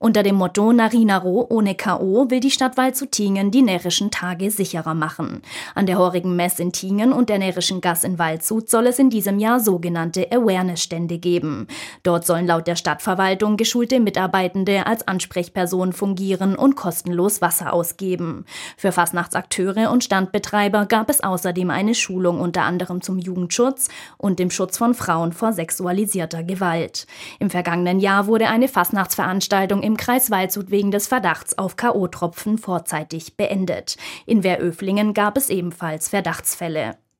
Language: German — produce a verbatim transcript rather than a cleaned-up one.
Unter dem Motto Narinaro ohne K O will die Stadt Waldshut-Tiengen die närrischen Tage sicherer machen. An der Horigen Mess in Tiengen und der närrischen Gass in Waldshut soll es in diesem Jahr sogenannte Awareness-Stände geben. Dort sollen laut der Stadtverwaltung geschulte Mitarbeitende als Ansprechpersonen fungieren und kostenlos Wasser ausgeben. Für Fastnachtsakteure und Standbetreiber gab es außerdem eine Schulung unter anderem zum Jugendschutz und dem Schutz von Frauen vor sexualisierter Gewalt. Im vergangenen Jahr wurde eine Fastnachtsveranstaltung im Kreis Waldshut wegen des Verdachts auf K O-Tropfen vorzeitig beendet. In Wehröflingen gab es ebenfalls Verdachtsfälle.